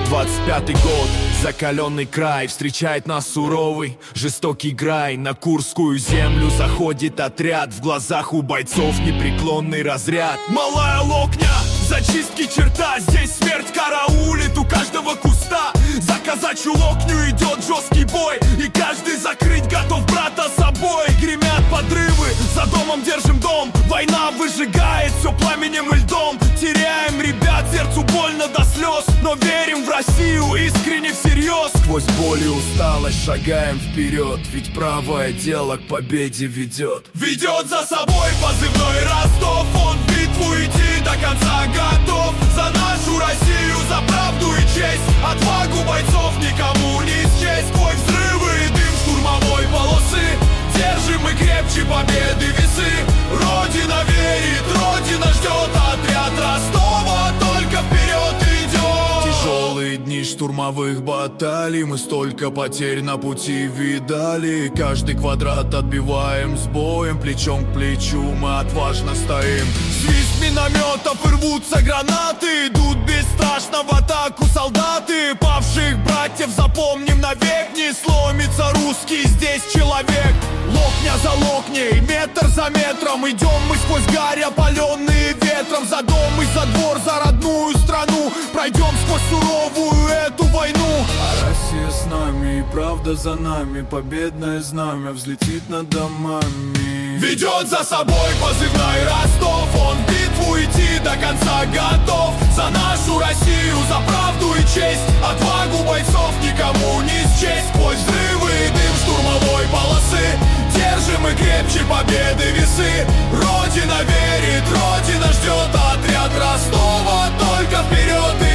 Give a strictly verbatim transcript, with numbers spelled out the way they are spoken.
двадцать пятый год, закаленный край встречает нас суровый, жестокий грай. На Курскую землю заходит отряд, в глазах у бойцов непреклонный разряд. Малая Локня, зачистки черта, здесь смерть караулит у каждого куста. За казачью Локню идет жесткий бой, и каждый закрыть готов брата собой. Гремят подрывы, за домом держим дом, война выжигает все пламенем и льдом. Теряем ребят, сердцу больно до слез, но верим в Россию искренне всерьез. Сквозь боль и усталость шагаем вперед, ведь правое дело к победе ведет. Ведет за собой позывной Ростов, он в битву идти до конца готов. За нашу Россию, за правду и честь, отвагу бойцов никому не счесть. Сквозь взрывы и дым штурмовой полосы держим мы крепче победы весы. Родина верит, Родина ждет, отряд Ростова только вперед идет. Тяжелые дни штурмовых баталий, мы столько потерь на пути видали. Каждый квадрат отбиваем с боем, плечом к плечу мы отважно стоим. Свист минометов и рвутся гранаты, идут бесстрашно в атаку солдаты. Павших братьев запомним навек, не сломится русский здесь человек. Локня за локней, метр за метром, идем мы сквозь гарь, опаленные ветром. За дом и за двор, за родную страну, пройдем сквозь суровую эту войну. А Россия с нами, и правда за нами, победное знамя взлетит над домами. Ведет за собой позывной Ростов, он в битву идти до конца готов. За нашу Россию, за правду и честь, отвагу бойцов никому не счесть. Сквозь взрывы и дым штурмовой полосы держим мы крепче победы весы. Родина верит, Родина ждет, отряд Ростова только вперед.